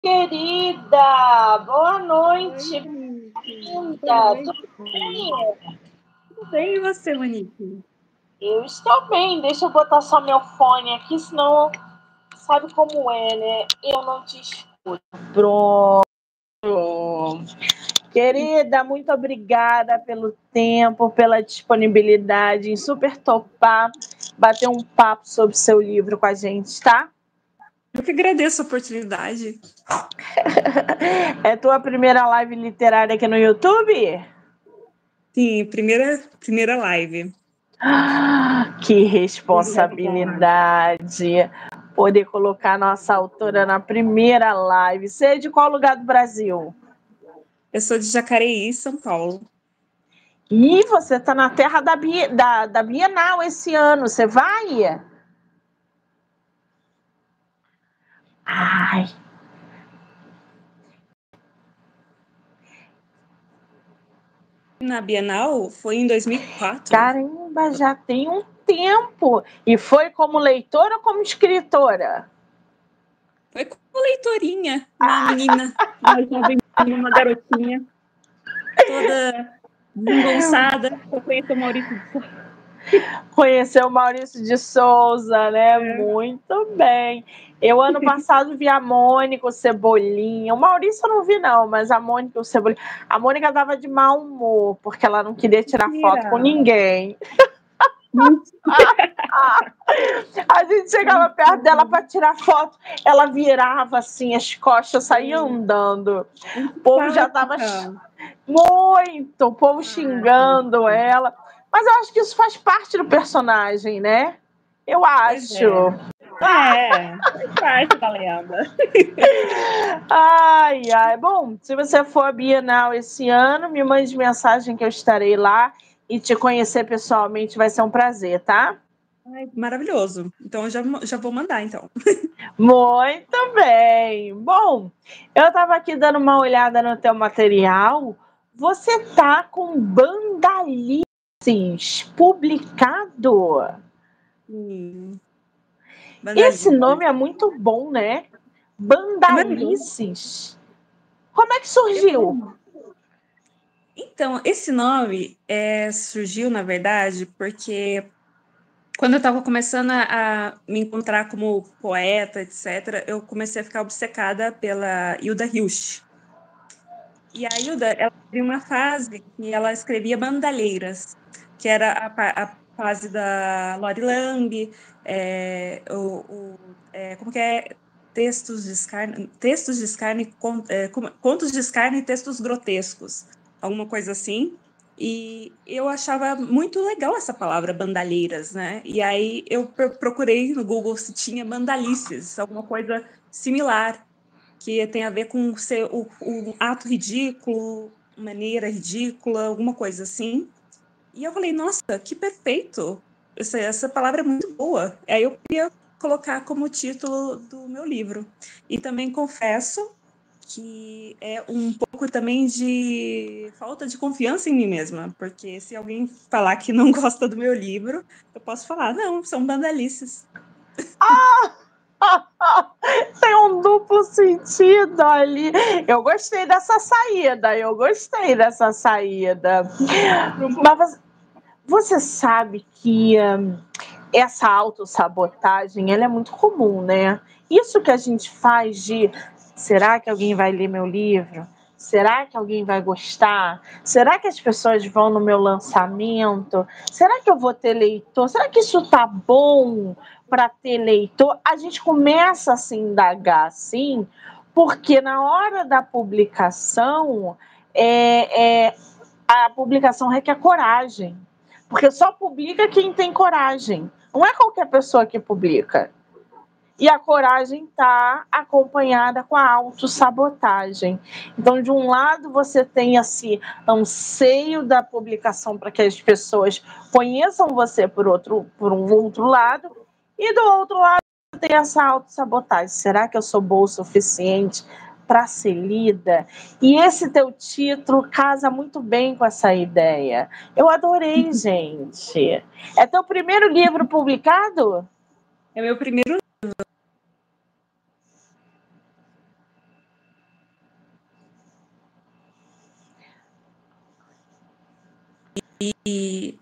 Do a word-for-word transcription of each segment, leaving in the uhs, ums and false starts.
querida! Boa noite! Oi, Linda! Tudo bem? Tudo bem, e você, Monique? Eu estou bem. Deixa eu botar só meu fone aqui, senão sabe como é, né? Eu não te escuto. Pronto. Querida, muito obrigada pelo tempo, pela disponibilidade em super topar, bater um papo sobre seu livro com a gente, tá? Eu que agradeço a oportunidade. É tua primeira live literária aqui no YouTube? Sim, primeira, primeira live. Ah, que responsabilidade poder colocar nossa autora na primeira live. Você é de qual lugar do Brasil? Eu sou de Jacareí, São Paulo. E você está na terra da, da, da Bienal esse ano. Você vai? Ai. Na Bienal foi em dois mil e quatro. Caramba, já tem um tempo. E foi como leitora ou como escritora? Foi como leitorinha, uma menina, uma jovem menina, uma garotinha, toda desengonçada. Eu conheci o Maurício de Souza. Conheceu o Maurício de Souza, né? É. Muito bem. Eu, ano passado, vi a Mônica, o Cebolinha. O Maurício eu não vi, não, mas a Mônica e o Cebolinha. A Mônica tava de mau humor, porque ela não queria tirar Mentira. foto com ninguém. A gente chegava perto dela para tirar foto, ela virava assim, as costas, saía andando. O povo já tava muito, o povo xingando ela. Mas eu acho que isso faz parte do personagem, né? Eu acho. É, faz parte da lenda. Ai, ai. Bom, se você for à Bienal esse ano, me mande mensagem que eu estarei lá e te conhecer pessoalmente vai ser um prazer, tá? Ai, maravilhoso. Então, eu já, já vou mandar, então. Muito bem. Bom, eu estava aqui dando uma olhada no teu material. Você tá com Bandalices publicado? Hum. Esse nome é muito bom, né? Bandalices. Como é que surgiu? Então, esse nome é, surgiu, na verdade, porque quando eu estava começando a me encontrar como poeta, etcétera, eu comecei a ficar obcecada pela Hilda Hilst. E a Hilda, ela teve uma fase que ela escrevia bandalheiras, que era a, a fase da Lori Lambe, é, o, o, é, como que é? Textos de escárnio, textos de escárnio, é, contos de escárnio e textos grotescos, alguma coisa assim. E eu achava muito legal essa palavra bandalheiras, né? E aí eu procurei no Google se tinha bandalices, alguma coisa similar, que tem a ver com ser o, o ato ridículo, maneira ridícula, alguma coisa assim. E eu falei, nossa, que perfeito! Essa, essa palavra é muito boa. Aí eu queria colocar como título do meu livro. E também confesso que é um pouco também de falta de confiança em mim mesma, porque se alguém falar que não gosta do meu livro, eu posso falar, não, são bandalices. Ah! Tem um duplo sentido ali. Eu gostei dessa saída, eu gostei dessa saída. Mas você sabe que um, essa autossabotagem, ela é muito comum, né? Isso que a gente faz de, será que alguém vai ler meu livro? Será que alguém vai gostar? Será que as pessoas vão no meu lançamento? Será que eu vou ter leitor? Será que isso tá bom para ter leitor? A gente começa a se indagar assim, porque na hora da publicação, é, é, a publicação requer coragem. Porque só publica quem tem coragem. Não é qualquer pessoa que publica. E a coragem está acompanhada com a autossabotagem. Então, de um lado, você tem esse anseio da publicação para que as pessoas conheçam você por, outro, por um outro lado, e do outro lado, tem essa autossabotagem. Será que eu sou boa o suficiente para ser lida? E esse teu título casa muito bem com essa ideia. Eu adorei, gente. É teu primeiro livro publicado? É meu primeiro livro. e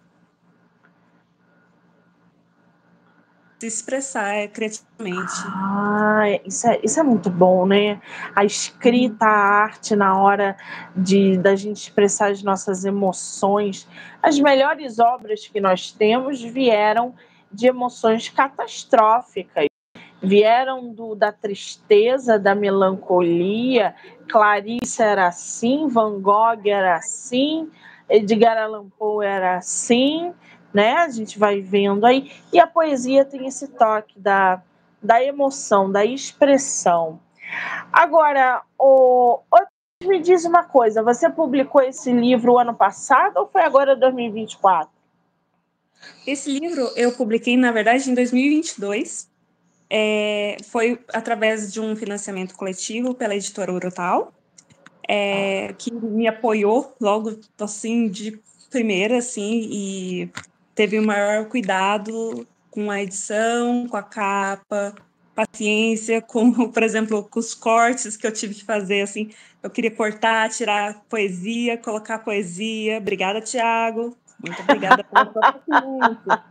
se expressar criativamente. Ah, isso é, isso é muito bom, né? A escrita, a arte na hora de da gente expressar as nossas emoções. As melhores obras que nós temos vieram de emoções catastróficas, vieram do, da tristeza, da melancolia. Clarice era assim, Van Gogh era assim, Edgar Allan Poe era assim, né? A gente vai vendo aí. E a poesia tem esse toque da, da emoção, da expressão. Agora, o, o, me diz uma coisa, você publicou esse livro ano passado ou foi agora dois mil e vinte e quatro? Esse livro eu publiquei, na verdade, em dois mil e vinte e dois. É, foi através de um financiamento coletivo pela editora Urutau, é, que me apoiou logo, assim, de primeira, assim, e teve o maior cuidado com a edição, com a capa, paciência, com, por exemplo, com os cortes que eu tive que fazer, assim, eu queria cortar, tirar poesia, colocar poesia. Obrigada, Tiago. Muito obrigada pela sua paciência.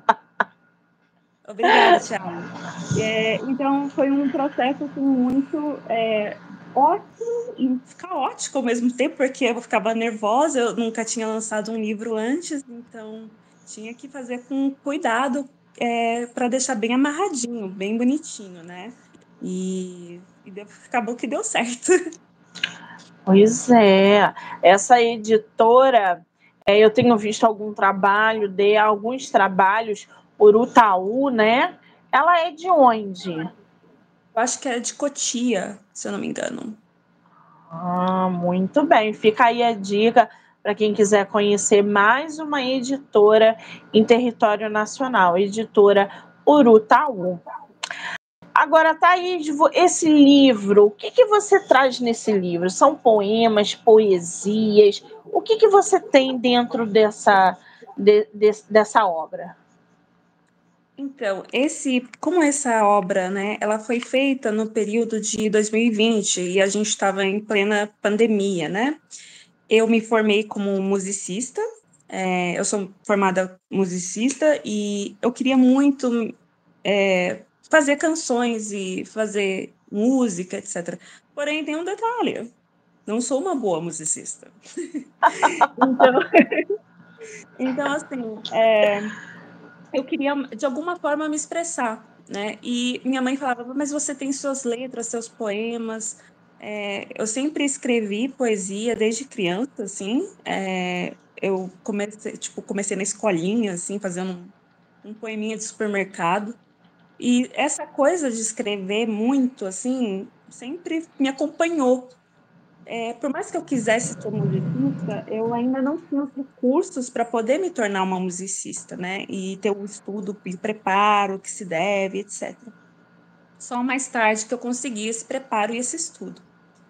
Obrigada, Tiago. É, então, foi um processo assim, muito é, ótimo e caótico ao mesmo tempo, porque eu ficava nervosa, eu nunca tinha lançado um livro antes, então tinha que fazer com cuidado é, para deixar bem amarradinho, bem bonitinho, né? E, e deu, acabou que deu certo. Pois é, essa editora, é, eu tenho visto algum trabalho de alguns trabalhos, Urutaú, né? Ela é de onde? Eu acho que é de Cotia, se eu não me engano. Ah, muito bem. Fica aí a dica para quem quiser conhecer mais uma editora em território nacional, editora Urutaú. Agora, Thaís, esse livro, o que, que você traz nesse livro? São poemas, poesias? O que, que você tem dentro dessa, de, de, dessa obra? Então, esse, como essa obra, né, ela foi feita no período de dois mil e vinte e a gente estava em plena pandemia, né? Eu me formei como musicista, é, eu sou formada musicista e eu queria muito é, fazer canções e fazer música, etcétera. Porém, tem um detalhe, não sou uma boa musicista. Então, então assim, é, eu queria, de alguma forma, me expressar, né? E minha mãe falava, mas você tem suas letras, seus poemas. É, eu sempre escrevi poesia desde criança, assim. É, eu comecei, tipo, comecei na escolinha, assim, fazendo um, um poeminha de supermercado. E essa coisa de escrever muito, assim, sempre me acompanhou. É, por mais que eu quisesse ser musicista, eu ainda não tinha os recursos para poder me tornar uma musicista, né? E ter o estudo e o preparo que se deve, etcétera. Só mais tarde que eu consegui esse preparo e esse estudo.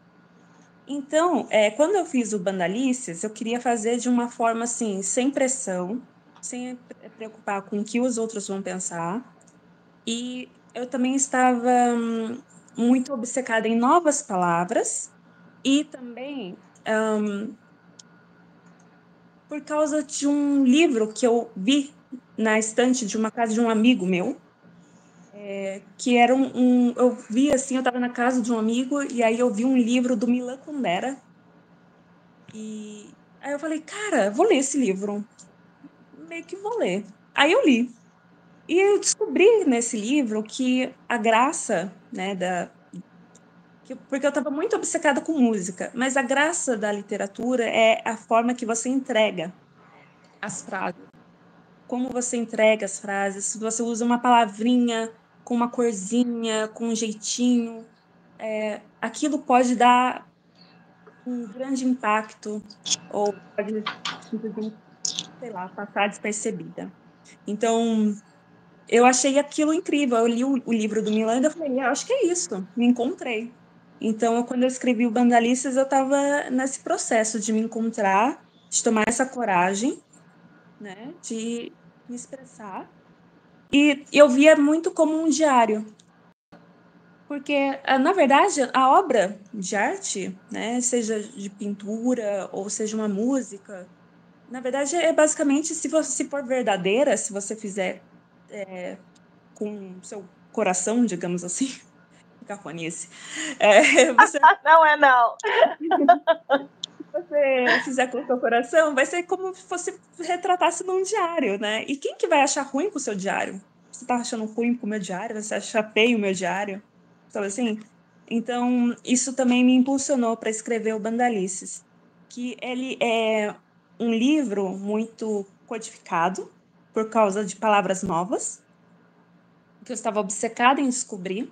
Então, é, quando eu fiz o Bandalices, eu queria fazer de uma forma assim, sem pressão, sem pre- preocupar com o que os outros vão pensar. E eu também estava hum, muito obcecada em novas palavras e também por causa de um livro que eu vi na estante de uma casa de um amigo meu, é, que era um, um- eu vi assim, eu estava na casa de um amigo e aí eu vi um livro do Milan Kundera e aí eu falei, cara, vou ler esse livro, meio que vou ler. Aí eu li. E eu descobri nesse livro que a graça, né, da que- porque eu estava muito obcecada com música, mas a graça da literatura é a forma que você entrega as frases. Como você entrega as frases, se você usa uma palavrinha com uma corzinha, com um jeitinho, é, aquilo pode dar um grande impacto ou pode simplesmente, sei lá, passar despercebida. Então, eu achei aquilo incrível. Eu li o, o livro do Milan e eu falei, "Ah, acho que é isso, me encontrei." Então, eu, quando eu escrevi o Bandalistas, eu estava nesse processo de me encontrar, de tomar essa coragem, né, de me expressar. E eu via muito como um diário, porque, ah, na verdade, a obra de arte, né, seja de pintura ou seja uma música, Na verdade, é basicamente, se você se for verdadeira, se você fizer é, com seu coração, digamos assim, que cafonice, é, você, Não é não. você fizer com o seu coração, vai ser como se você retratasse num diário, né? E quem que vai achar ruim com o seu diário? Você tá achando ruim com o meu diário? Você acha feio o meu diário? Sabe assim? Então, isso também me impulsionou para escrever o Bandalices, que ele é um livro muito codificado por causa de palavras novas, que eu estava obcecada em descobrir,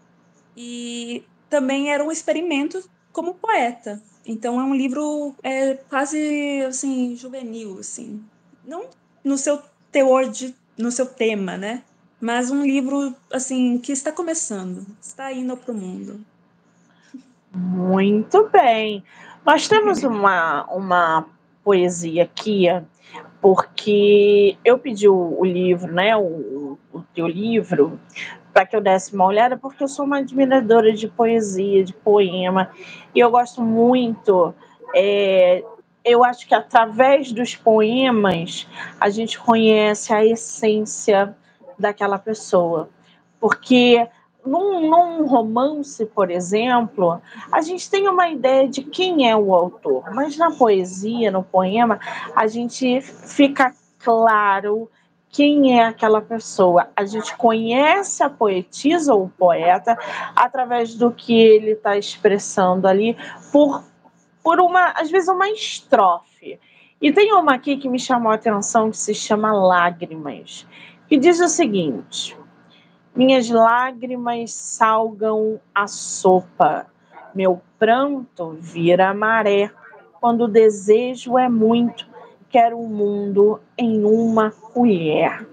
e também era um experimento como poeta. Então é um livro é, quase assim juvenil, assim, não no seu teor de, no seu tema, né? Mas um livro assim que está começando, está indo para o mundo. Muito bem. Nós temos uma, uma poesia aqui, porque eu pedi o, o livro, né, o, o teu livro, para que eu desse uma olhada, porque eu sou uma admiradora de poesia, de poema, e eu gosto muito. É, eu acho que através dos poemas a gente conhece a essência daquela pessoa, porque num, num romance, por exemplo, a gente tem uma ideia de quem é o autor, mas na poesia, no poema, a gente fica claro quem é aquela pessoa. A gente conhece a poetisa ou o poeta através do que ele está expressando ali, por, por uma, às vezes, uma estrofe. E tem uma aqui que me chamou a atenção, que se chama Lágrimas, que diz o seguinte: minhas lágrimas salgam a sopa, meu pranto vira maré. Quando o desejo é muito, quero um mundo em uma colher.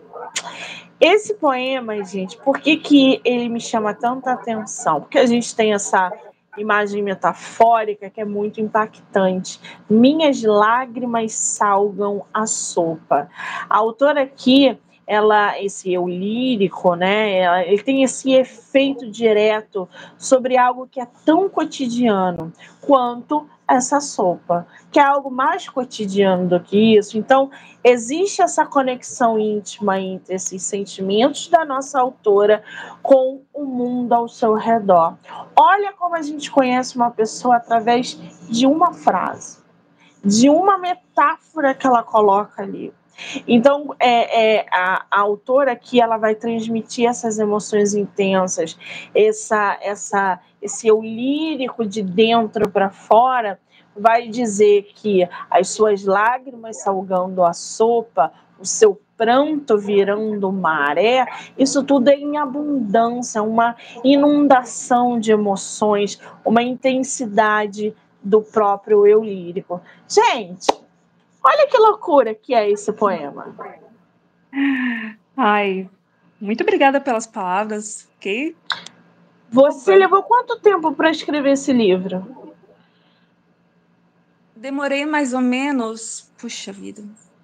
Esse poema, gente, por que, que ele me chama tanta atenção? Porque a gente tem essa imagem metafórica que é muito impactante. Minhas lágrimas salgam a sopa. A autora aqui, ela, esse eu lírico, né? Ele tem esse efeito direto sobre algo que é tão cotidiano quanto essa sopa, que é algo mais cotidiano do que isso. Então, existe essa conexão íntima entre esses sentimentos da nossa autora com o mundo ao seu redor. Olha como a gente conhece uma pessoa através de uma frase, de uma metáfora que ela coloca ali. Então, é, é, a, a autora aqui, ela vai transmitir essas emoções intensas, essa, essa, esse eu lírico de dentro para fora, vai dizer que as suas lágrimas salgando a sopa, o seu pranto virando maré, isso tudo é em abundância, uma inundação de emoções, uma intensidade do próprio eu lírico. Gente, olha que loucura que é esse poema. Ai, muito obrigada pelas palavras. Fiquei... Você levou quanto tempo para escrever esse livro? Demorei mais ou menos, puxa vida,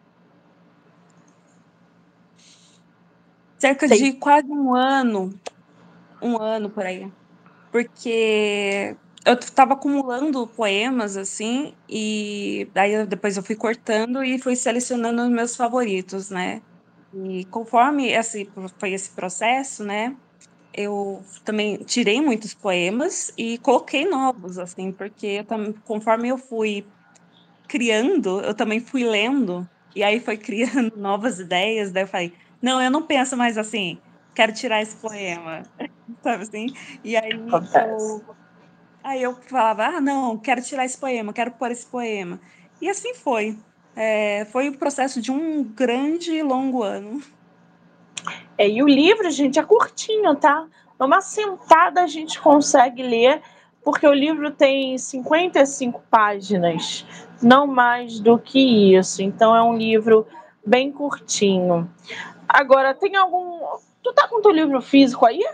cerca Sei. de quase um ano, um ano por aí, porque eu estava acumulando poemas assim, e daí eu- depois eu fui cortando e fui selecionando os meus favoritos, né? E conforme esse, foi esse processo, né? Eu também tirei muitos poemas e coloquei novos, assim, porque eu tam- conforme eu fui criando, eu também fui lendo, e aí foi criando novas ideias, daí eu falei, não, eu não penso mais assim, quero tirar esse poema, sabe assim? E aí Acontece. eu, aí eu falava, ah, não, quero tirar esse poema, quero pôr esse poema. E assim foi. É, foi o processo de um grande e longo ano. É, e o livro, gente, é curtinho, tá? Numa sentada a gente consegue ler, porque o livro tem cinquenta e cinco páginas, não mais do que isso. Então é um livro bem curtinho. Agora, tem algum... Tu tá com teu livro físico aí?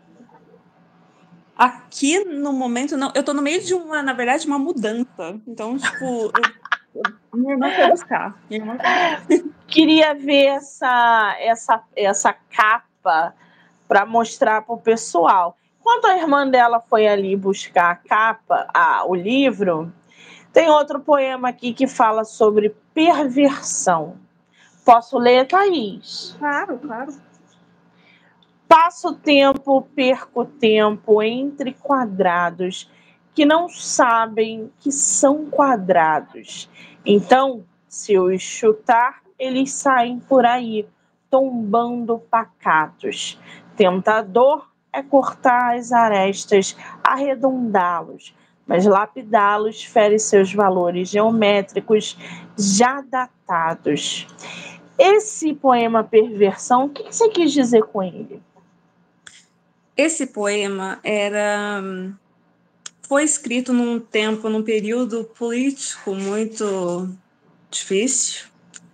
Aqui no momento, não, eu tô no meio de uma, na verdade, uma mudança. Então, tipo, eu, eu, minha irmã foi buscar. Minha irmã foi buscar. Queria ver essa, essa, essa capa para mostrar para o pessoal. Quando a irmã dela foi ali buscar a capa, a, o livro, Tem outro poema aqui que fala sobre perversão. Posso ler, Thaís? Claro, claro. Passo tempo, perco tempo entre quadrados que não sabem que são quadrados. Então, se eu chutar, eles saem por aí, tombando pacatos. Tentador é cortar as arestas, arredondá-los, mas lapidá-los fere seus valores geométricos já datados. Esse poema Perversão, o que você quis dizer com ele? Esse poema era foi escrito num tempo, num período político muito difícil,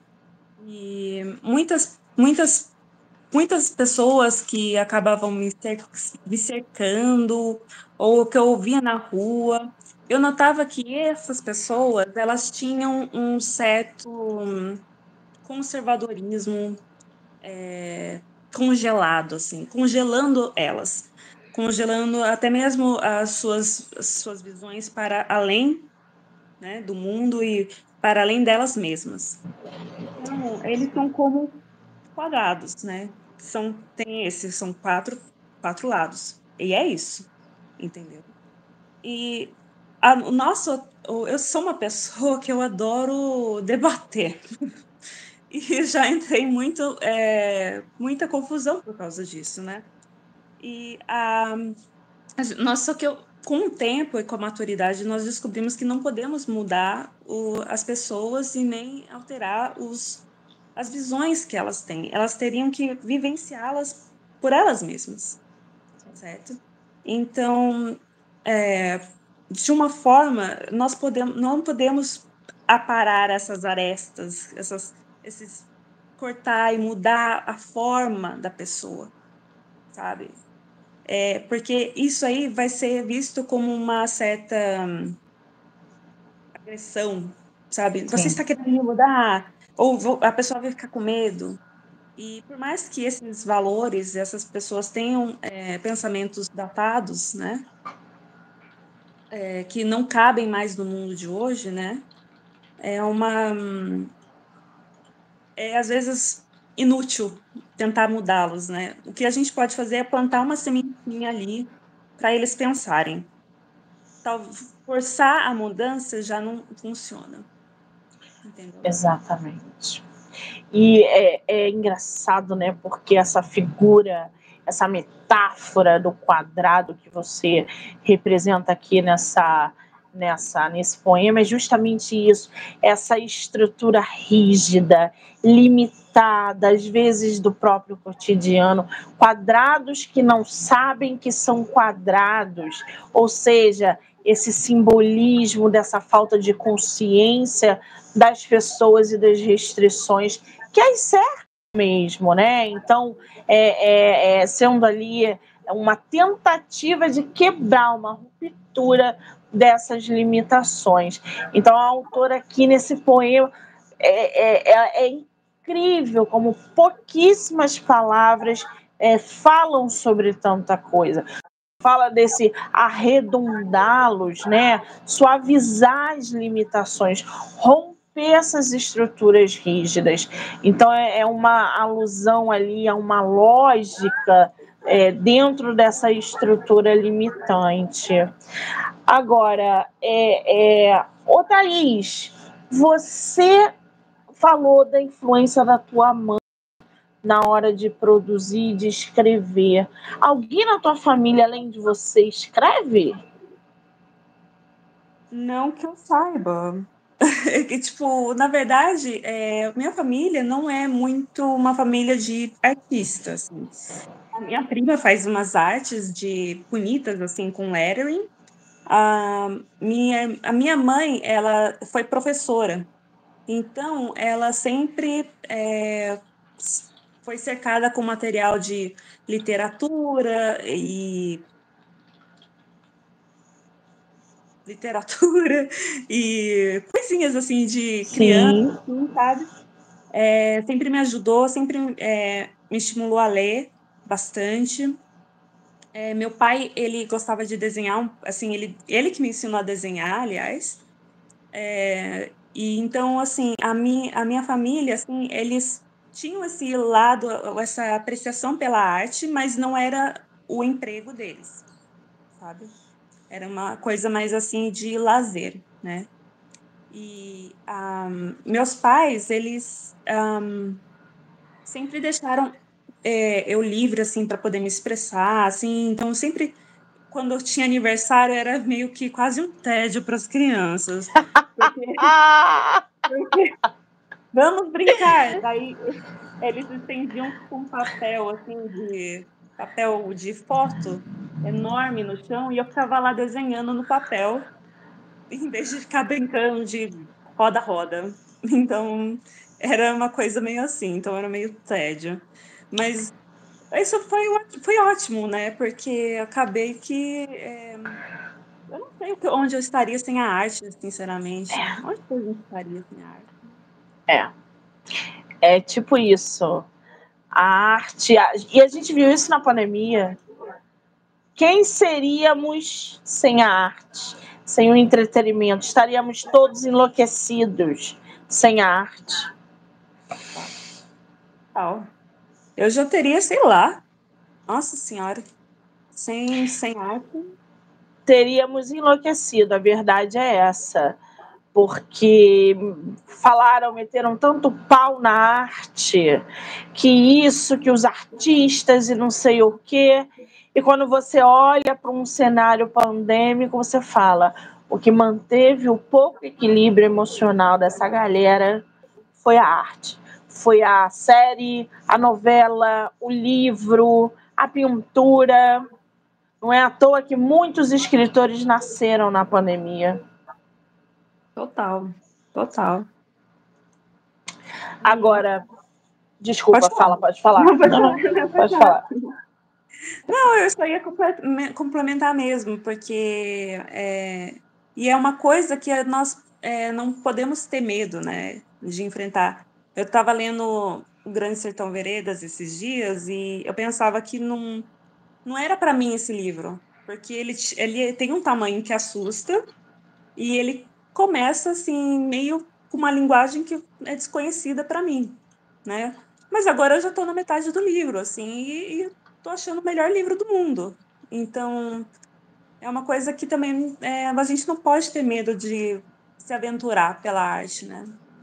e muitas, muitas, muitas pessoas que acabavam me, cer me cercando, ou que eu ouvia na rua, eu notava que essas pessoas, elas tinham um certo conservadorismo é, congelado, assim, congelando elas, congelando até mesmo as suas, as suas visões para além, né, do mundo e para além delas mesmas. Então, eles são como quadrados, né? São, tem esses, são quatro, quatro lados. E é isso, entendeu? E a, o nosso, eu sou uma pessoa que eu adoro debater. E já entrei muito, é, muita confusão por causa disso, né? E a, nós, só que eu, com o tempo e com a maturidade, nós descobrimos que não podemos mudar o, as pessoas e nem alterar os, as visões que elas têm. Elas teriam que vivenciá-las por elas mesmas, certo? Então, é, de uma forma, nós podemos, não podemos aparar essas arestas, essas, esses cortar e mudar a forma da pessoa, sabe? É, porque isso aí vai ser visto como uma certa agressão, sabe? Você Sim. está querendo me mudar? Ou a pessoa vai ficar com medo. E por mais que esses valores, essas pessoas tenham é, pensamentos datados, né? É, que não cabem mais no mundo de hoje, né? É uma... É, às vezes, inútil tentar mudá-los, né? O que a gente pode fazer é plantar uma sementinha ali para eles pensarem. Tal, forçar a mudança já não funciona, entendeu? Exatamente. E é, é engraçado, né? Porque essa figura, essa metáfora do quadrado que você representa aqui nessa, nessa, nesse poema é justamente isso, essa estrutura rígida, limitada, às vezes do próprio cotidiano, quadrados que não sabem que são quadrados, ou seja, esse simbolismo dessa falta de consciência das pessoas e das restrições que as cercam mesmo, né? Então, é, é, é, sendo ali uma tentativa de quebrar uma ruptura dessas limitações. Então, a autora aqui nesse poema é, é, é incrível como pouquíssimas palavras é, falam sobre tanta coisa. Fala desse arredondá-los, né? Suavizar as limitações, romper essas estruturas rígidas. Então, é uma alusão ali a uma lógica é, dentro dessa estrutura limitante. Agora, é, é... Ô, Thaís, você falou da influência da tua mãe na hora de produzir, de escrever. Alguém na tua família, além de você, escreve? Não que eu saiba. Que, tipo, na verdade, é, minha família não é muito uma família de artistas. Assim. A minha prima faz umas artes de bonitas, assim, com lettering. A minha, a minha mãe, ela foi professora. Então, ela sempre é, foi cercada com material de literatura e literatura e coisinhas assim de criança, assim, sabe? É, sempre me ajudou, sempre é, me estimulou a ler bastante. É, meu pai, ele gostava de desenhar, assim, ele, ele que me ensinou a desenhar, aliás. É, e então, assim, a minha, a minha família, assim, eles tinham esse lado, essa apreciação pela arte, mas não era o emprego deles, sabe? Era uma coisa mais, assim, de lazer, né? E um, meus pais, eles um, sempre deixaram é, eu livre, assim, para poder me expressar, assim, então sempre quando eu tinha aniversário era meio que quase um tédio para as crianças. Porque, porque vamos brincar. Daí eles estendiam um papel assim de papel de foto enorme no chão e eu ficava lá desenhando no papel em vez de ficar brincando de roda-roda. Então era uma coisa meio assim, então era meio tédio. Mas isso foi, foi ótimo, né? Porque acabei que é, eu não sei onde eu estaria sem a arte, sinceramente. Onde que eu estaria sem a arte? É, é tipo isso. A arte. A... E a gente viu isso na pandemia. Quem seríamos sem a arte? Sem o entretenimento? Estaríamos todos enlouquecidos sem a arte. Eu já teria, sei lá. Nossa Senhora. Sem, sem arte. Teríamos enlouquecido, a verdade é essa. Porque falaram, meteram tanto pau na arte, que isso, que os artistas e não sei o quê. E quando você olha para um cenário pandêmico, você fala, o que manteve o pouco equilíbrio emocional dessa galera foi a arte. Foi a série, a novela, o livro, a pintura. Não é à toa que muitos escritores nasceram na pandemia. Total, total. Agora, desculpa, pode fala, pode falar. Não, pode, não, falar. não, Não, pode falar. Não, eu só ia complementar mesmo, porque é, e é uma coisa que nós é, não podemos ter medo, né, de enfrentar. Eu estava lendo O Grande Sertão Veredas esses dias e eu pensava que não, não era para mim esse livro, porque ele, ele tem um tamanho que assusta e ele começa assim meio com uma linguagem que é desconhecida para mim, né? Mas agora eu já estou na metade do livro, assim, e, e tô achando o melhor livro do mundo. Então, é uma coisa que também é, a gente não pode ter medo de se aventurar pela arte, né?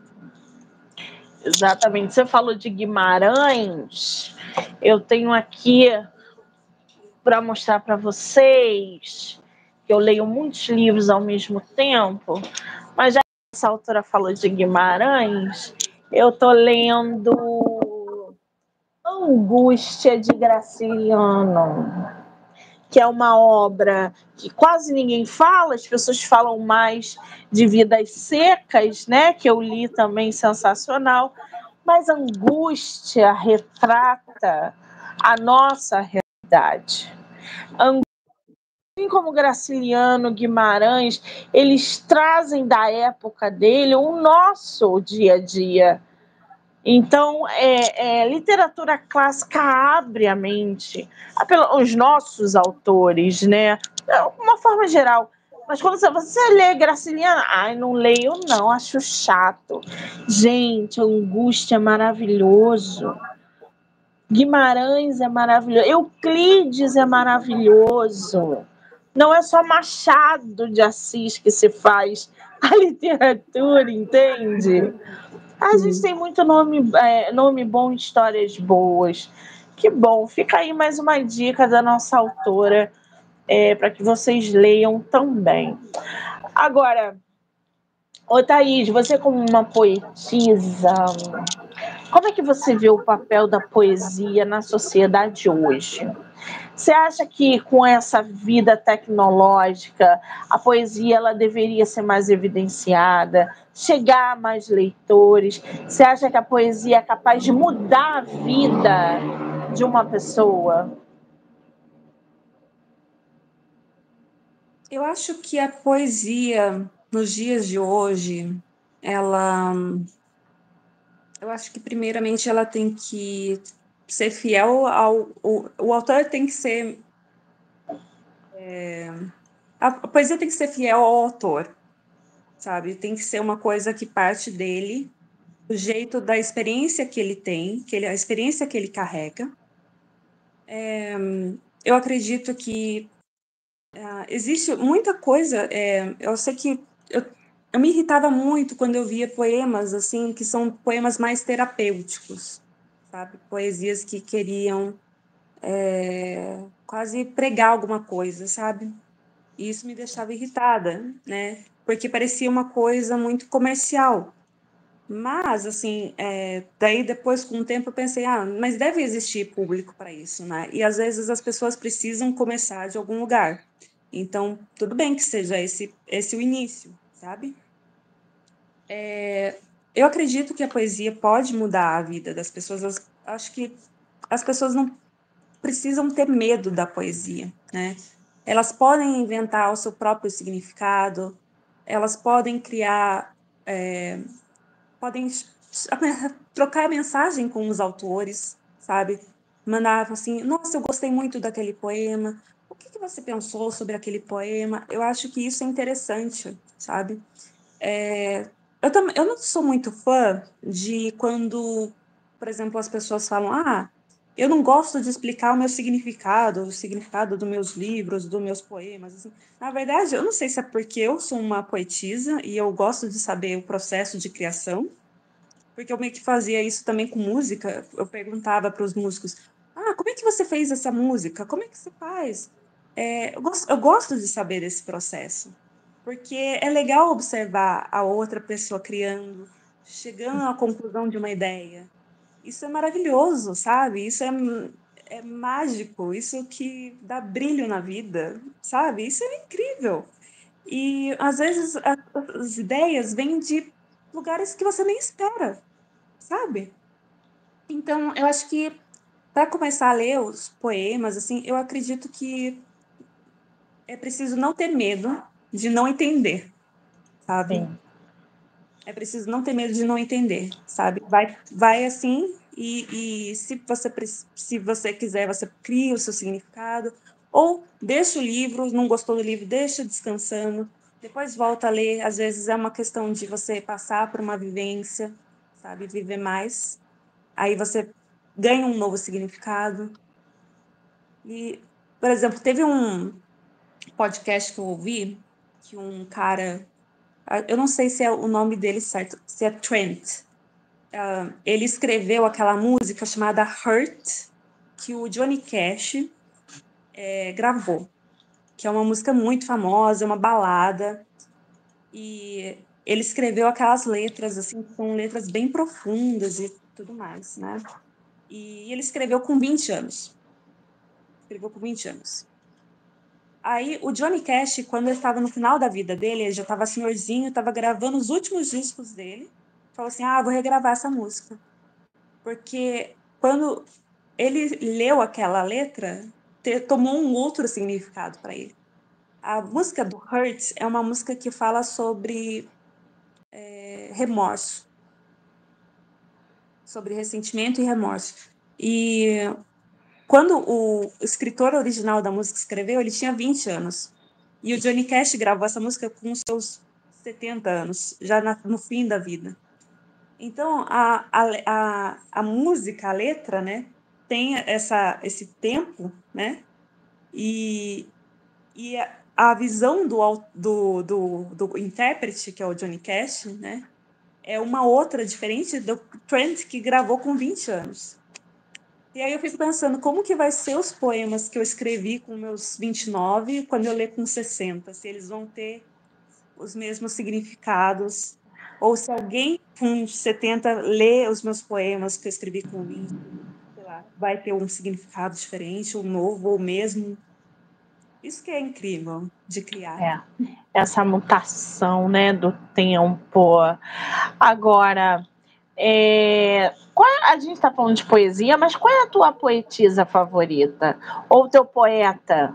Exatamente. Você falou de Guimarães. Eu tenho aqui para mostrar para vocês que eu leio muitos livros ao mesmo tempo, mas já que essa autora falou de Guimarães, eu estou lendo Angústia de Graciliano, que é uma obra que quase ninguém fala, as pessoas falam mais de Vidas Secas, né, que eu li também, sensacional, mas Angústia retrata a nossa realidade. Angústia, assim como Graciliano, Guimarães, eles trazem da época dele o nosso dia a dia. Então, é, é, literatura clássica abre a mente, os nossos autores, né? De uma forma geral. Mas quando você, você lê Graciliano, ai, não leio não, acho chato. Gente, Angústia é maravilhoso. Guimarães é maravilhoso. Euclides é maravilhoso. Não é só Machado de Assis que se faz a literatura, entende? A gente tem muito nome, é, nome bom, histórias boas. Que bom. Fica aí mais uma dica da nossa autora é, para que vocês leiam também. Agora, ô Thaís, você como uma poetisa, como é que você vê o papel da poesia na sociedade hoje? Você acha que com essa vida tecnológica, a poesia ela deveria ser mais evidenciada, chegar a mais leitores? Você acha que a poesia é capaz de mudar a vida de uma pessoa? Eu acho que a poesia, nos dias de hoje, ela... Eu acho que, primeiramente, ela tem que ser fiel ao... O, o autor tem que ser... É, a poesia tem que ser fiel ao autor, sabe? Tem que ser uma coisa que parte dele, do jeito da experiência que ele tem, que ele, a experiência que ele carrega. É, eu acredito que uh, existe muita coisa. É, eu sei que eu, eu me irritava muito quando eu via poemas assim, que são poemas mais terapêuticos, sabe? Poesias que queriam é, quase pregar alguma coisa, sabe? E isso me deixava irritada, né? Porque parecia uma coisa muito comercial. Mas, assim, é, daí depois, com o tempo, eu pensei, ah, mas deve existir público para isso, né? E às vezes as pessoas precisam começar de algum lugar. Então, tudo bem que seja esse, esse o início, sabe? É, eu acredito que a poesia pode mudar a vida das pessoas. Eu acho que as pessoas não precisam ter medo da poesia, né? Elas podem inventar o seu próprio significado, elas podem criar, é, podem trocar mensagem com os autores, sabe? Mandar assim, nossa, eu gostei muito daquele poema. O que, que você pensou sobre aquele poema? Eu acho que isso é interessante, sabe? É, eu, tam, eu não sou muito fã de quando, por exemplo, as pessoas falam, ah, eu não gosto de explicar o meu significado, o significado dos meus livros, dos meus poemas. Assim. Na verdade, eu não sei se é porque eu sou uma poetisa e eu gosto de saber o processo de criação, porque eu meio que fazia isso também com música. Eu perguntava para os músicos, ah, como é que você fez essa música? Como é que você faz? É, eu, gosto, eu gosto de saber desse processo, porque é legal observar a outra pessoa criando, chegando à conclusão de uma ideia. Isso é maravilhoso, sabe? Isso é, é mágico, isso que dá brilho na vida, sabe? Isso é incrível. E às vezes a, as ideias vêm de lugares que você nem espera, sabe? Então, eu acho que para começar a ler os poemas, assim, eu acredito que é preciso não ter medo de não entender, sabe? Sim. É preciso não ter medo de não entender, sabe? Vai, vai assim e, e se você se você quiser, você cria o seu significado ou deixa o livro, não gostou do livro, deixa descansando, depois volta a ler. Às vezes é uma questão de você passar por uma vivência, sabe? Viver mais. Aí você ganha um novo significado. E, por exemplo, teve um podcast que eu ouvi que um cara, eu não sei se é o nome dele certo, se é Trent. Uh, ele escreveu aquela música chamada Hurt, que o Johnny Cash é, gravou, que é uma música muito famosa, uma balada. E ele escreveu aquelas letras, assim, que são letras bem profundas e tudo mais, né? E ele escreveu com vinte anos. Escreveu com vinte anos. Aí, o Johnny Cash, quando ele estava no final da vida dele, ele já estava senhorzinho, estava gravando os últimos discos dele, falou assim, ah, vou regravar essa música. Porque quando ele leu aquela letra, te, tomou um outro significado para ele. A música do Hurt é uma música que fala sobre é, remorso, sobre ressentimento e remorso. E quando o escritor original da música escreveu, ele tinha vinte anos. E o Johnny Cash gravou essa música com os seus setenta anos, já na, no fim da vida. Então, a, a, a, a música, a letra, né, tem essa, esse tempo, né, e, e a, a visão do, do, do, do intérprete, que é o Johnny Cash, né, é uma outra, diferente do Trent, que gravou com vinte anos. E aí eu fico pensando, como que vai ser os poemas que eu escrevi com meus vinte e nove, quando eu ler com sessenta? Se eles vão ter os mesmos significados, ou se alguém com setenta lê os meus poemas que eu escrevi com vinte, sei lá, vai ter um significado diferente, ou novo, ou mesmo. Isso que é incrível de criar. É, essa mutação, né, do tempo. Agora, é, qual é, a gente está falando de poesia, mas qual é a tua poetisa favorita? Ou teu poeta?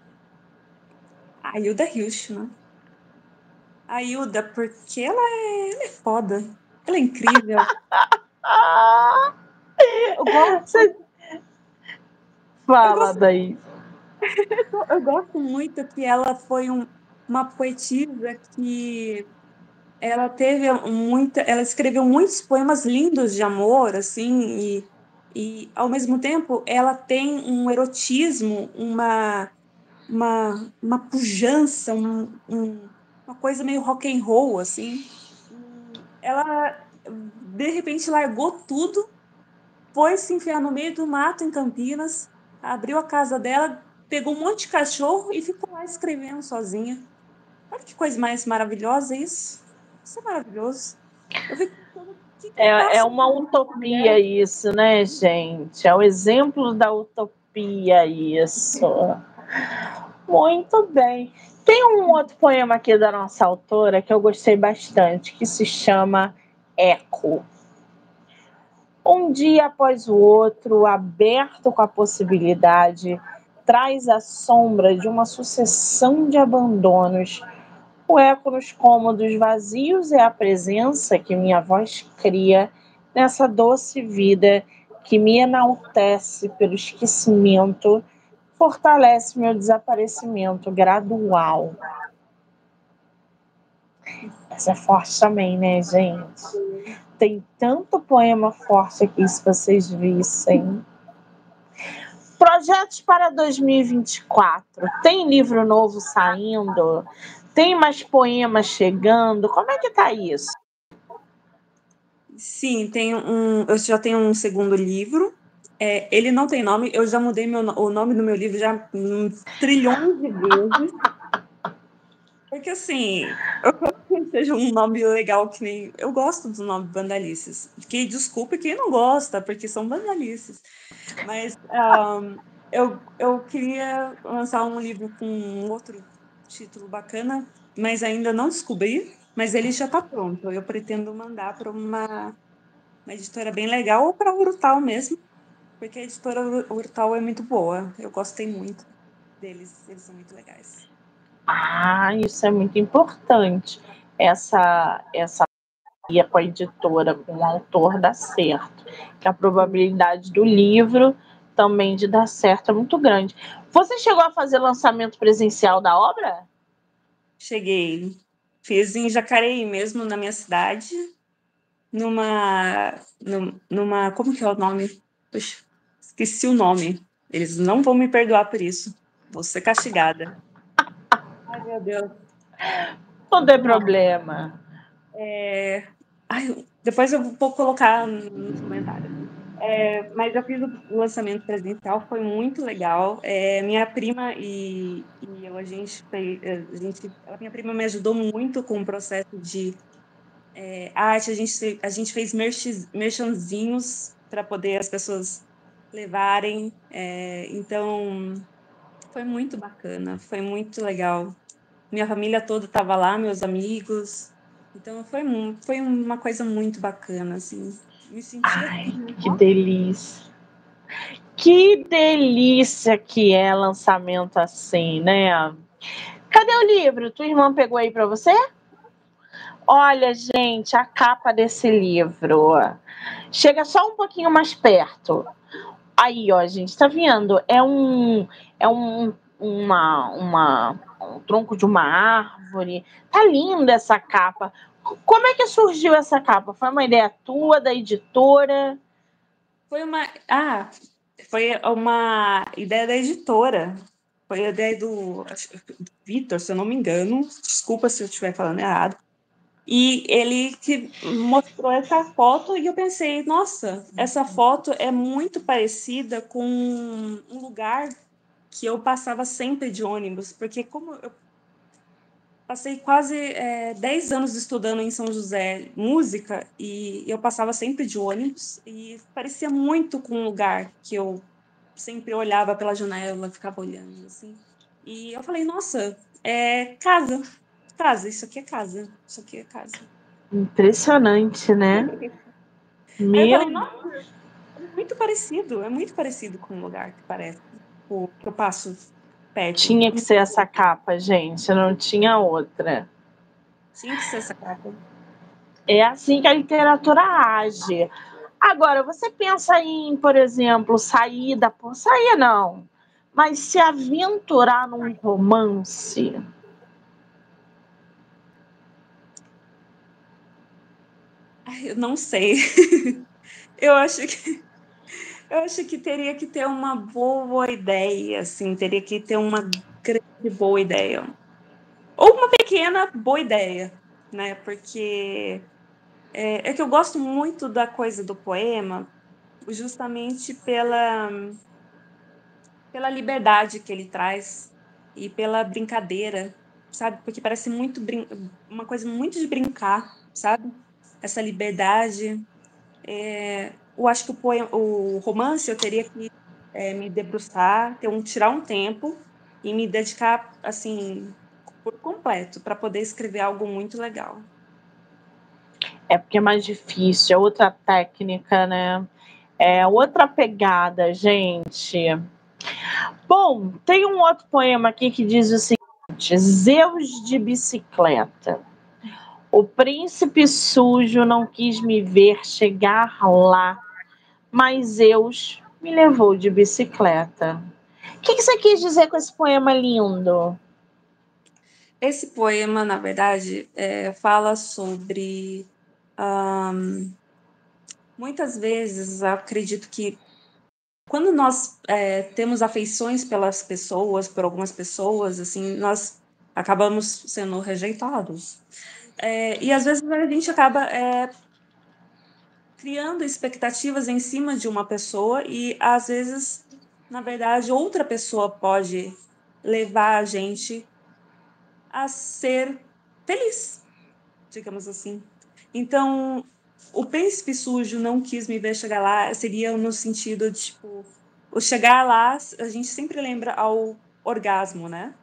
A Hilda Hilst, né? A Hilda, porque ela é, ela é foda. Ela é incrível. Ah, Eu gosto, você eu fala gosto, daí. eu gosto muito que ela foi um, uma poetisa que ela teve muita, ela escreveu muitos poemas lindos de amor, assim, e, e ao mesmo tempo ela tem um erotismo, uma, uma, uma pujança, um, um, uma coisa meio rock and roll, assim. Ela de repente largou tudo, foi se enfiar no meio do mato em Campinas, abriu a casa dela, pegou um monte de cachorro e ficou lá escrevendo sozinha. Olha que coisa mais maravilhosa isso. Isso é maravilhoso. Eu fico pensando, o que, que É, é passa uma na utopia mulher? isso, né, gente? É o exemplo da utopia isso. Muito bem. Tem um outro poema aqui da nossa autora que eu gostei bastante, que se chama Eco. Um dia após o outro, aberto com a possibilidade, traz a sombra de uma sucessão de abandonos. O eco nos cômodos vazios é a presença que minha voz cria nessa doce vida que me enaltece pelo esquecimento, fortalece meu desaparecimento gradual. Essa é forte também, né, gente? Tem tanto poema forte aqui, se vocês vissem. Projetos para dois mil e vinte e quatro. Tem livro novo saindo? Tem mais poemas chegando? Como é que tá isso? Sim, tem um, eu já tenho um segundo livro. É, ele não tem nome, eu já mudei meu, o nome do meu livro já um, trilhões de vezes. Porque assim, eu quero que seja um nome legal, que nem. Eu gosto do nome Bandalices. Que desculpe quem não gosta, porque são bandalices. Mas um, eu, eu queria lançar um livro com outro título bacana, mas ainda não descobri. Mas ele já está pronto. Eu pretendo mandar para uma, uma editora bem legal ou para a Urtal mesmo, porque a editora Urtal é muito boa. Eu gostei muito deles, eles são muito legais. Ah, isso é muito importante. Essa essa ia com a editora, com o autor, dá certo. Que a probabilidade do livro também de dar certo é muito grande. Você chegou a fazer lançamento presencial da obra? Cheguei. Fiz em Jacareí mesmo, na minha cidade, numa, numa, como que é o nome? Puxa, esqueci o nome. Eles não vão me perdoar por isso. Vou ser castigada. Ai, meu Deus. Não tem problema. É... Ai, depois eu vou colocar nos comentários. É, mas eu fiz o lançamento presencial, foi muito legal. É, minha prima e, e eu, a gente, fez, a gente, a minha prima me ajudou muito com o processo de é, arte. A gente, a gente fez merch, merchanzinhos para poder as pessoas levarem. É, então, foi muito bacana, foi muito legal. Minha família toda estava lá, meus amigos. Então, foi, foi uma coisa muito bacana, assim. Me sentia Ai, assim, que delícia. Que delícia que é lançamento assim, né? Cadê o livro? Tua irmã pegou aí para você? Olha, gente, a capa desse livro. Chega só um pouquinho mais perto. Aí, ó, gente, tá vendo? É um é um uma, uma um tronco de uma árvore. Tá linda essa capa. Como é que surgiu essa capa? Foi uma ideia tua, da editora? Foi uma. Ah, foi uma ideia da editora. Foi a ideia do Vitor, se eu não me engano. Desculpa se eu estiver falando errado. E ele que mostrou essa foto e eu pensei, nossa, essa foto é muito parecida com um lugar que eu passava sempre de ônibus, porque como eu passei quase é, dez anos estudando em São José música e eu passava sempre de ônibus e parecia muito com um lugar que eu sempre olhava pela janela, ficava olhando assim. E eu falei, nossa, é casa, casa, isso aqui é casa, isso aqui é casa. Impressionante, né? Aí eu falei, Meu, nossa, é muito parecido, é muito parecido com um lugar que parece, o que eu passo perto. tinha que ser essa capa, gente, não tinha outra. Tinha que ser essa capa. É assim que a literatura age. Agora, você pensa em, por exemplo, sair da... Sair não, mas se aventurar num romance. eu não sei. Eu acho que eu acho que teria que ter uma boa ideia, assim, teria que ter uma grande boa ideia. Ou uma pequena boa ideia, né? Porque é, é que eu gosto muito da coisa do poema, justamente pela, pela liberdade que ele traz e pela brincadeira, sabe? Porque parece muito brin- uma coisa muito de brincar, sabe? Essa liberdade. É, eu acho que o, poema, o romance eu teria que é, me debruçar, ter um, tirar um tempo e me dedicar assim por completo para poder escrever algo muito legal. É porque é mais difícil, é outra técnica, né? É outra pegada, gente. Bom, tem um outro poema aqui que diz o seguinte: Zeus de bicicleta. O príncipe sujo não quis me ver chegar lá, mas Zeus me levou de bicicleta. O que, que você quis dizer com esse poema lindo? Esse poema, na verdade, é, fala sobre. Um, muitas vezes, eu acredito que quando nós é, temos afeições pelas pessoas, por algumas pessoas, assim, nós acabamos sendo rejeitados. É, e às vezes a gente acaba é, criando expectativas em cima de uma pessoa e às vezes, na verdade, outra pessoa pode levar a gente a ser feliz, digamos assim. Então, o príncipe sujo não quis me ver chegar lá, seria no sentido de, tipo, o chegar lá, a gente sempre lembra ao orgasmo, né?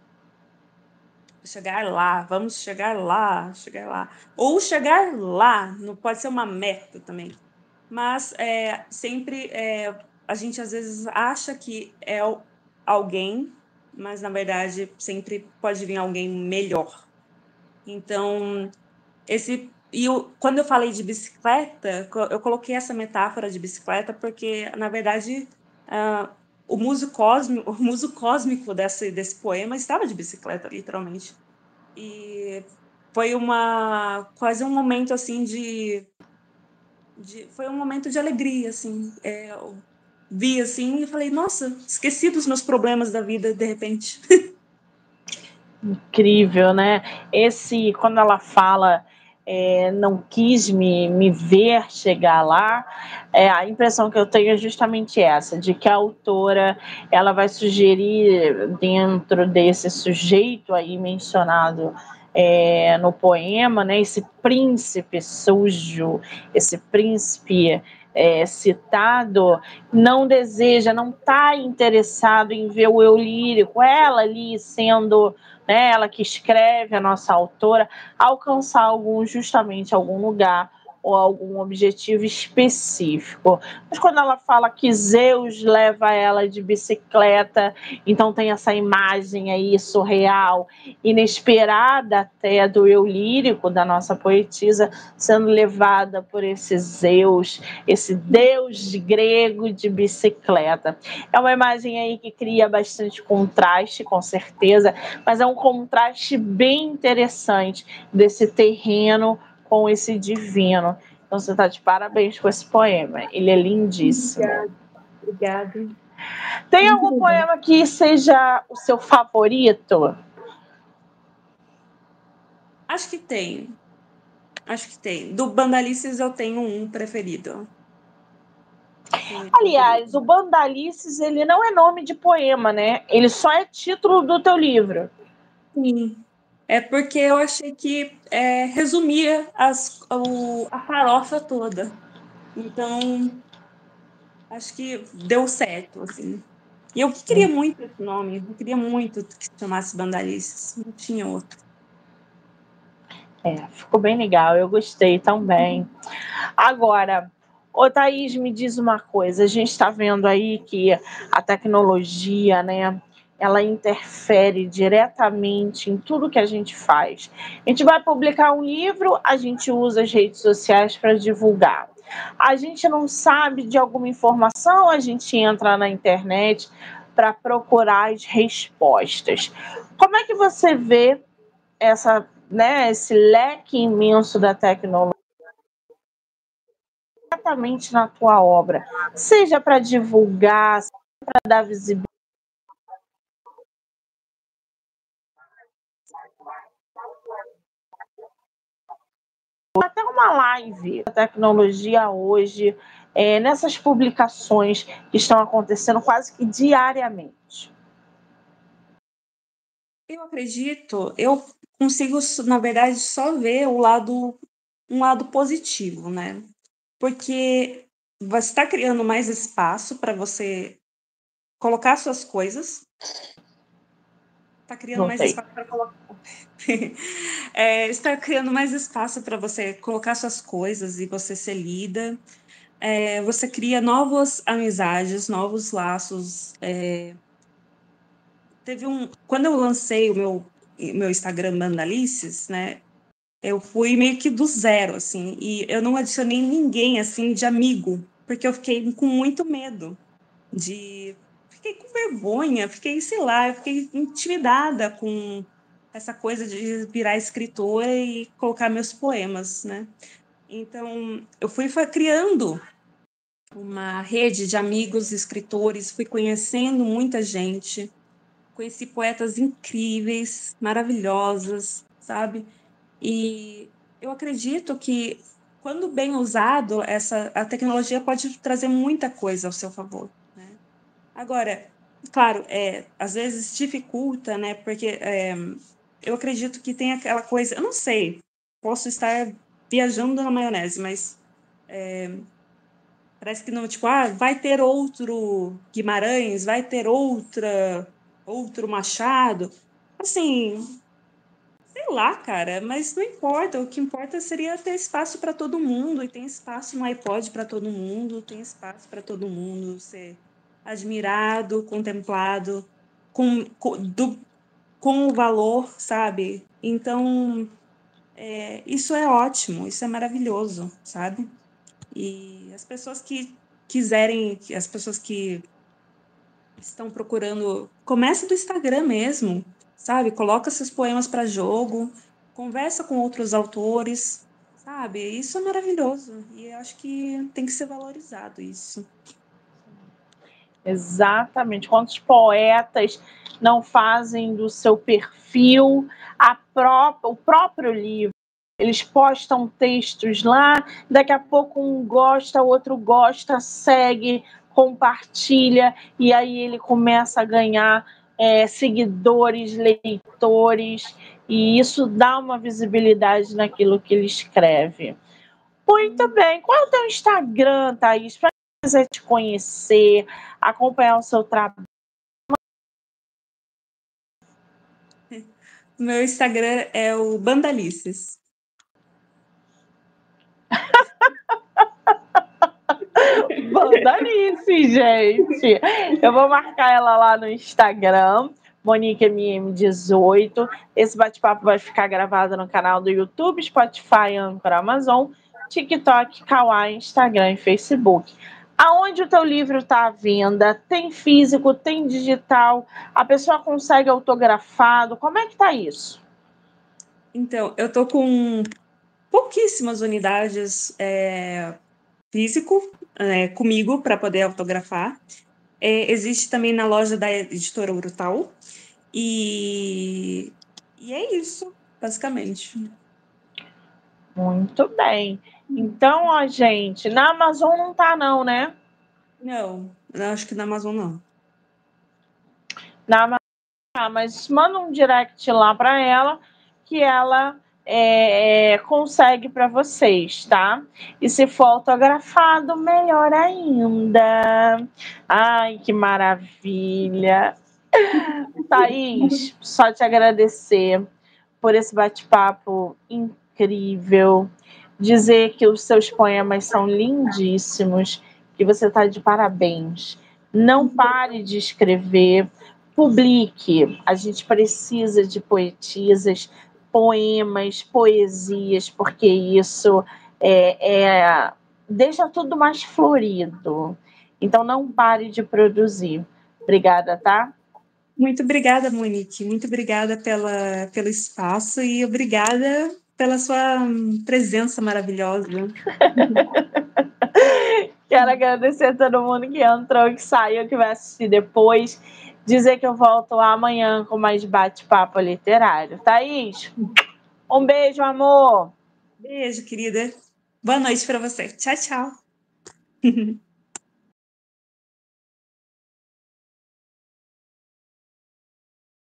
Chegar lá, vamos chegar lá, chegar lá. Ou chegar lá, não pode ser uma meta também. Mas é, sempre é, a gente às vezes acha que é alguém, mas na verdade sempre pode vir alguém melhor. Então, esse e eu, quando eu falei de bicicleta, eu coloquei essa metáfora de bicicleta porque, na verdade, uh, o muso cósmico, o muso cósmico desse, desse poema estava de bicicleta, literalmente. E foi uma quase um momento assim de, de foi um momento de alegria, assim. É, eu vi assim e falei, nossa, esqueci dos meus problemas da vida de repente. Incrível, né? Esse, quando ela fala é, não quis me, me ver chegar lá, é, a impressão que eu tenho é justamente essa, de que a autora ela vai sugerir dentro desse sujeito aí mencionado é, no poema, né, esse príncipe sujo, esse príncipe é, citado, não deseja, não está interessado em ver o eu lírico, ela ali sendo, né, ela que escreve, a nossa autora, alcançar algum, justamente algum lugar ou algum objetivo específico. Mas quando ela fala que Zeus leva ela de bicicleta, então tem essa imagem aí surreal, inesperada até do eu lírico da nossa poetisa, sendo levada por esse Zeus, esse deus grego de bicicleta. É uma imagem aí que cria bastante contraste, com certeza, mas é um contraste bem interessante desse terreno com esse divino. Então você está de parabéns com esse poema. Ele é lindíssimo. Obrigada. Obrigada. Tem algum poema que seja o seu favorito? Acho que tem. Acho que tem. Do Bandalices eu tenho um preferido. Aliás, o Bandalices, ele não é nome de poema, né? Ele só é título do teu livro. Sim. É porque eu achei que é, resumia as, o, a farofa toda. Então, acho que deu certo, assim. E eu queria muito esse nome, eu queria muito que se chamasse Bandalices, não tinha outro. É, ficou bem legal, eu gostei também. Agora, ô Thaís, me diz uma coisa, a gente está vendo aí que a tecnologia, né, ela interfere diretamente em tudo que a gente faz. A gente vai publicar um livro, a gente usa as redes sociais para divulgar. A gente não sabe de alguma informação, a gente entra na internet para procurar as respostas. Como é que você vê essa, né, esse leque imenso da tecnologia diretamente na tua obra, seja para divulgar, seja para dar visibilidade. Até uma live da tecnologia hoje, é, nessas publicações que estão acontecendo quase que diariamente. Eu acredito, eu consigo, na verdade, só ver o lado, um lado positivo, né? Porque você está criando mais espaço para você colocar suas coisas. Está criando mais Notei. espaço para colocar. é, está criando mais espaço para você colocar suas coisas e você ser lida. É, você cria novas amizades, novos laços. É... Teve um, quando eu lancei o meu meu Instagram Mandalices, né? Eu fui meio que do zero, assim, e eu não adicionei ninguém assim de amigo, porque eu fiquei com muito medo de, fiquei com vergonha, fiquei, sei lá, eu fiquei intimidada com essa coisa de virar escritora e colocar meus poemas, né? Então, eu fui foi criando uma rede de amigos escritores, fui conhecendo muita gente, conheci poetas incríveis, maravilhosas, sabe? E eu acredito que, quando bem usado, essa, a tecnologia pode trazer muita coisa ao seu favor, né? Agora, claro, é, às vezes dificulta, né? Porque é, eu acredito que tem aquela coisa, eu não sei, posso estar viajando na maionese, mas é, parece que não, tipo, ah, vai ter outro Guimarães, vai ter outra, outro Machado. Assim, sei lá, cara, mas não importa. O que importa seria ter espaço para todo mundo, e tem espaço no iPod para todo mundo, tem espaço para todo mundo ser admirado, contemplado, com, com, do, com o valor, sabe? Então, é, isso é ótimo, isso é maravilhoso, sabe? E as pessoas que quiserem, as pessoas que estão procurando, começa do Instagram mesmo, sabe? Coloca seus poemas para jogo, conversa com outros autores, sabe? Isso é maravilhoso e eu acho que tem que ser valorizado isso. Exatamente. Quantos poetas não fazem do seu perfil a pró- o próprio livro? Eles postam textos lá, daqui a pouco um gosta, o outro gosta, segue, compartilha, e aí ele começa a ganhar é, seguidores, leitores, e isso dá uma visibilidade naquilo que ele escreve. Muito bem. Qual é o teu Instagram, Thaís? Para quem quiser te conhecer, acompanhar o seu trabalho. Meu Instagram é o Bandalices. Bandalice, gente. Eu vou marcar ela lá no Instagram, Monique M M dezoito. Esse bate-papo vai ficar gravado no canal do YouTube, Spotify, Anchor, Amazon, TikTok, Kawaii, Instagram e Facebook. Aonde o teu livro está à venda? Tem físico, tem digital? A pessoa consegue autografado? Como é que tá isso? Então, eu tô com pouquíssimas unidades é, físico é, comigo para poder autografar. É, existe também na loja da editora Urutau. E, e é isso, basicamente. Muito bem. Então, ó, gente, na Amazon não tá não, né? Não, eu acho que na Amazon não. Na Amazon, tá, mas manda um direct lá para ela que ela é, é, consegue para vocês, tá? E se for autografado, melhor ainda. Ai, que maravilha. Thaís, só te agradecer por esse bate-papo incrível. Dizer que os seus poemas são lindíssimos, que você está de parabéns. Não pare de escrever, publique. A gente precisa de poetisas, poemas, poesias, porque isso é, é, deixa tudo mais florido. Então, não pare de produzir. Obrigada, tá? Muito obrigada, Monique. Muito obrigada pela, pelo espaço e obrigada pela sua presença maravilhosa. Quero agradecer a todo mundo que entrou, que saiu, que vai assistir depois. Dizer que eu volto amanhã com mais bate-papo literário. Thaís, um beijo, amor. Beijo, querida. Boa noite para você. Tchau, tchau.